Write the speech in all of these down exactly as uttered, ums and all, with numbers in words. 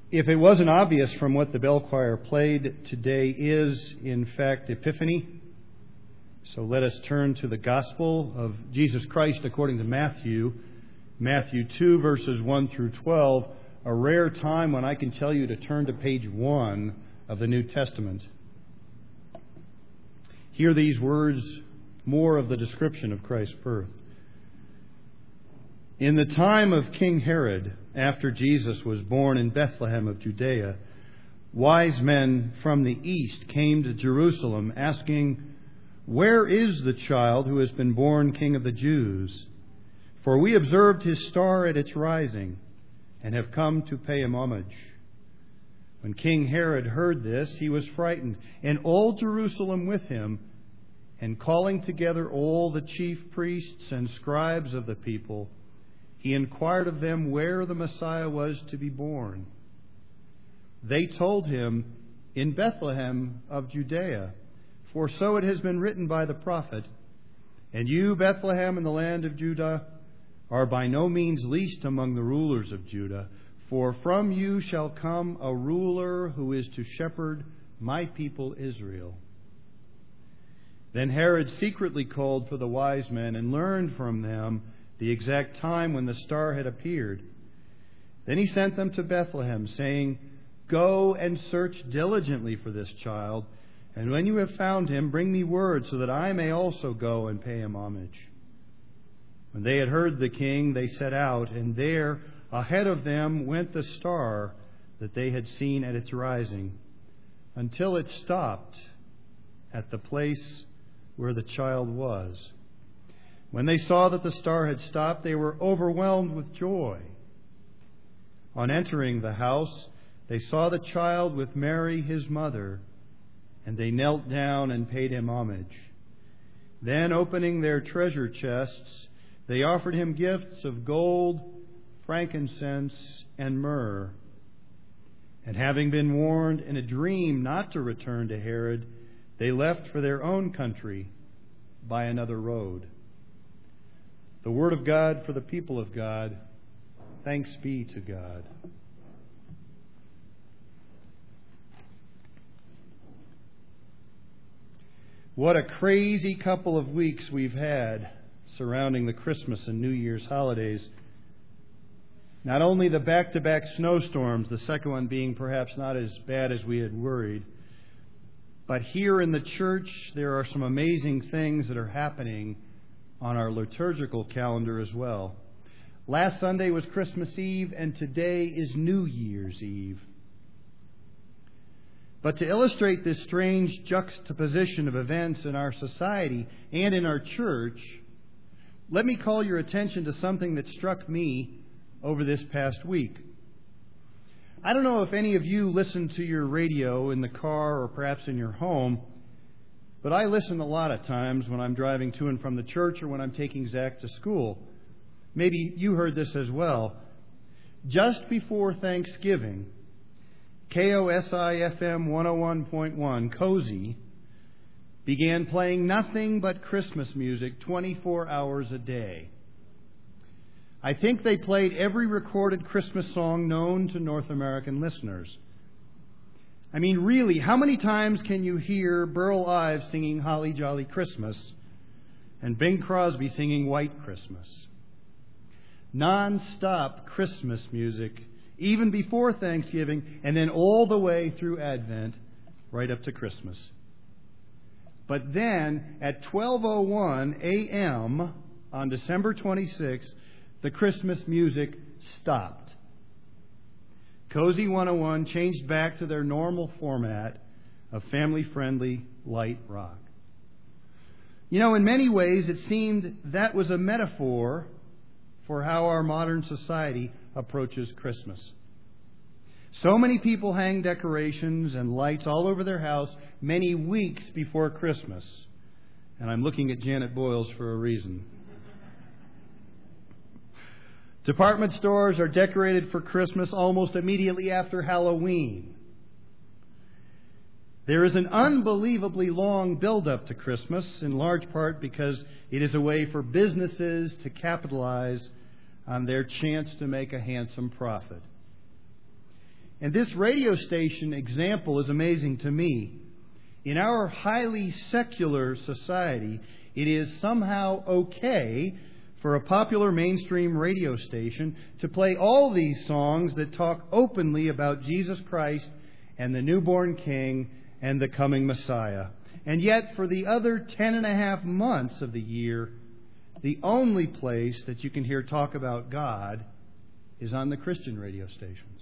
If it wasn't obvious from what the bell choir played, today is, in fact, Epiphany. So let us turn to the Gospel of Jesus Christ according to Matthew, Matthew two, verses one through twelve, a rare time when I can tell you to turn to page one of the New Testament. Hear these words, more of the description of Christ's birth. In the time of King Herod, after Jesus was born in Bethlehem of Judea, wise men from the east came to Jerusalem asking, "Where is the child who has been born King of the Jews? For we observed his star at its rising and have come to pay him homage." When King Herod heard this, he was frightened, and all Jerusalem with him. And calling together all the chief priests and scribes of the people, he inquired of them where the Messiah was to be born. They told him, "In Bethlehem of Judea, for so it has been written by the prophet, and you, Bethlehem, in the land of Judah, are by no means least among the rulers of Judah, for from you shall come a ruler who is to shepherd my people Israel." Then Herod secretly called for the wise men and learned from them the exact time when the star had appeared. Then he sent them to Bethlehem, saying, "Go and search diligently for this child, and when you have found him, bring me word so that I may also go and pay him homage." When they had heard the king, they set out, and there, ahead of them, went the star that they had seen at its rising, until it stopped at the place where the child was. When they saw that the star had stopped, they were overwhelmed with joy. On entering the house, they saw the child with Mary, his mother, and they knelt down and paid him homage. Then, opening their treasure chests, they offered him gifts of gold, frankincense, and myrrh. And having been warned in a dream not to return to Herod, they left for their own country by another road. The word of God for the people of God. Thanks be to God. What a crazy couple of weeks we've had surrounding the Christmas and New Year's holidays. Not only the back-to-back snowstorms, the second one being perhaps not as bad as we had worried, but here in the church there are some amazing things that are happening on our liturgical calendar as well. Last Sunday was Christmas Eve, and today is New Year's Eve. But to illustrate this strange juxtaposition of events in our society and in our church, let me call your attention to something that struck me over this past week. I don't know if any of you listen to your radio in the car or perhaps in your home, but I listen a lot of times when I'm driving to and from the church or when I'm taking Zach to school. Maybe you heard this as well. Just before Thanksgiving, K O S I F M one oh one point one, Cozy, began playing nothing but Christmas music twenty-four hours a day. I think they played every recorded Christmas song known to North American listeners. I mean, really, how many times can you hear Burl Ives singing Holly Jolly Christmas and Bing Crosby singing White Christmas? Non-stop Christmas music, even before Thanksgiving, and then all the way through Advent, right up to Christmas. But then, at twelve oh one a.m. on December twenty-sixth, the Christmas music stopped. Cozy one oh one changed back to their normal format of family-friendly light rock. You know, in many ways, it seemed that was a metaphor for how our modern society approaches Christmas. So many people hang decorations and lights all over their house many weeks before Christmas. And I'm looking at Janet Boyles for a reason. Department stores are decorated for Christmas almost immediately after Halloween. There is an unbelievably long build-up to Christmas, in large part because it is a way for businesses to capitalize on their chance to make a handsome profit. And this radio station example is amazing to me. In our highly secular society, it is somehow okay for a popular mainstream radio station to play all these songs that talk openly about Jesus Christ and the newborn King and the coming Messiah. And yet, for the other ten and a half months of the year, the only place that you can hear talk about God is on the Christian radio stations.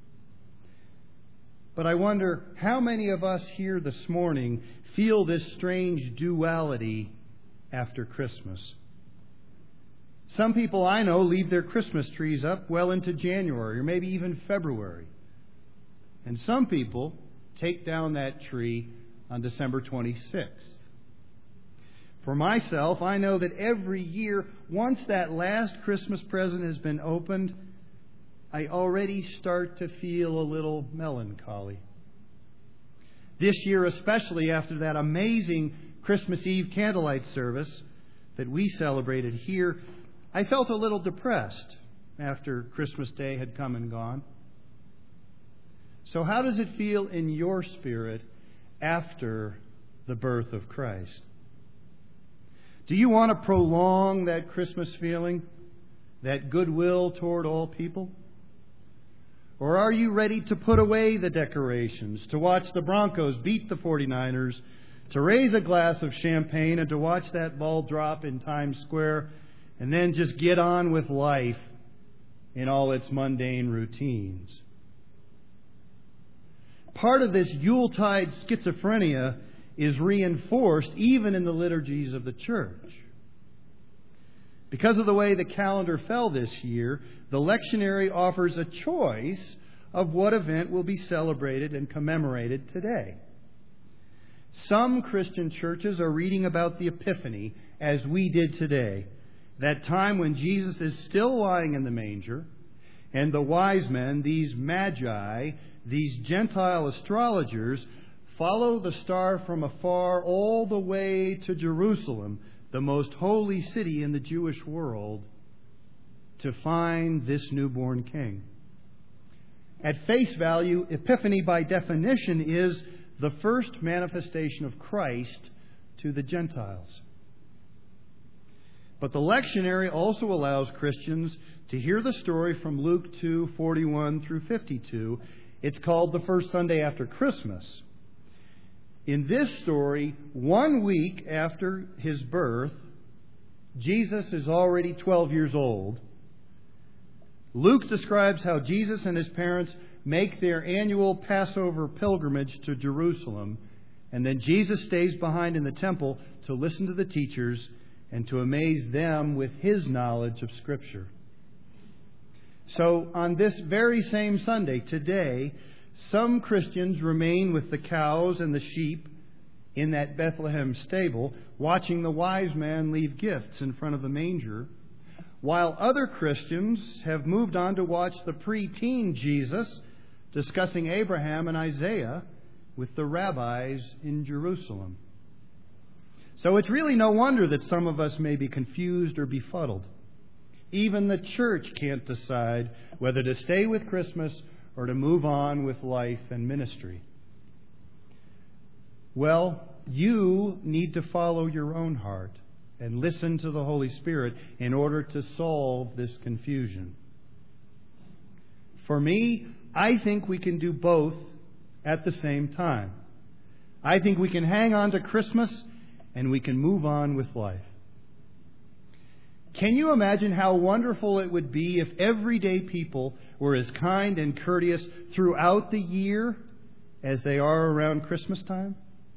But I wonder how many of us here this morning feel this strange duality after Christmas. Some people I know leave their Christmas trees up well into January or maybe even February. And some people take down that tree on December twenty-sixth. For myself, I know that every year, once that last Christmas present has been opened, I already start to feel a little melancholy. This year, especially after that amazing Christmas Eve candlelight service that we celebrated here, I felt a little depressed after Christmas Day had come and gone. So how does it feel in your spirit after the birth of Christ? Do you want to prolong that Christmas feeling, that goodwill toward all people? Or are you ready to put away the decorations, to watch the Broncos beat the forty-niners, to raise a glass of champagne and to watch that ball drop in Times Square, and then just get on with life in all its mundane routines? Part of this Yuletide schizophrenia is reinforced even in the liturgies of the church. Because of the way the calendar fell this year, the lectionary offers a choice of what event will be celebrated and commemorated today. Some Christian churches are reading about the Epiphany, as we did today, that time when Jesus is still lying in the manger, and the wise men, these magi, these Gentile astrologers, follow the star from afar all the way to Jerusalem, the most holy city in the Jewish world, to find this newborn king. At face value, Epiphany by definition is the first manifestation of Christ to the Gentiles. But the lectionary also allows Christians to hear the story from Luke two, forty-one through fifty-two. It's called the first Sunday after Christmas. In this story, one week after his birth, Jesus is already twelve years old. Luke describes how Jesus and his parents make their annual Passover pilgrimage to Jerusalem, and then Jesus stays behind in the temple to listen to the teachers and to amaze them with his knowledge of Scripture. So on this very same Sunday, today, some Christians remain with the cows and the sheep in that Bethlehem stable, watching the wise man leave gifts in front of the manger, while other Christians have moved on to watch the preteen Jesus discussing Abraham and Isaiah with the rabbis in Jerusalem. So it's really no wonder that some of us may be confused or befuddled. Even the church can't decide whether to stay with Christmas or to move on with life and ministry. Well, you need to follow your own heart and listen to the Holy Spirit in order to solve this confusion. For me, I think we can do both at the same time. I think we can hang on to Christmas and we can move on with life. Can you imagine how wonderful it would be if everyday people were as kind and courteous throughout the year as they are around Christmas time?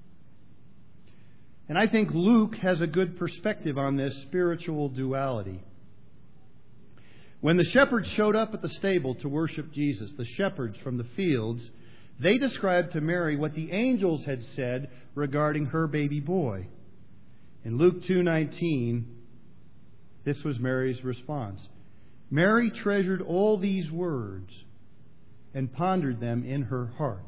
And I think Luke has a good perspective on this spiritual duality. When the shepherds showed up at the stable to worship Jesus, the shepherds from the fields, they described to Mary what the angels had said regarding her baby boy. In Luke two nineteen, this was Mary's response. Mary treasured all these words and pondered them in her heart.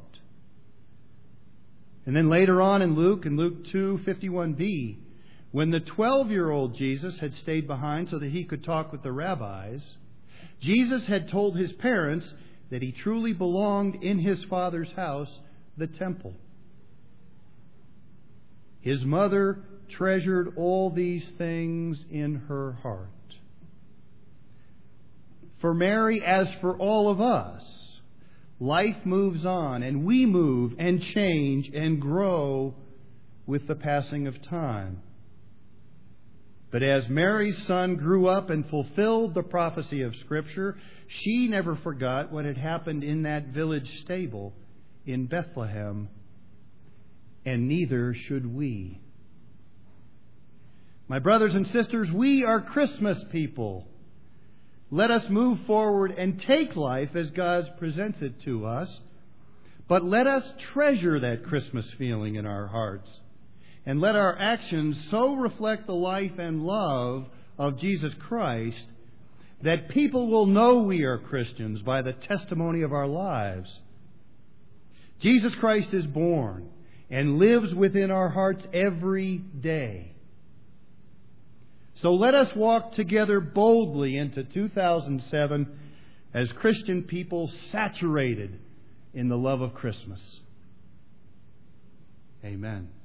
And then later on in Luke, in Luke two fifty-one b, when the twelve-year-old Jesus had stayed behind so that he could talk with the rabbis, Jesus had told his parents that he truly belonged in his Father's house, the temple. His mother treasured all these things in her heart. For Mary, as for all of us, life moves on, and we move and change and grow with the passing of time. But as Mary's son grew up and fulfilled the prophecy of Scripture, she never forgot what had happened in that village stable in Bethlehem, and neither should we. My brothers and sisters, we are Christmas people. Let us move forward and take life as God presents it to us, but let us treasure that Christmas feeling in our hearts, and let our actions so reflect the life and love of Jesus Christ that people will know we are Christians by the testimony of our lives. Jesus Christ is born and lives within our hearts every day. So let us walk together boldly into two thousand seven as Christian people saturated in the love of Christmas. Amen.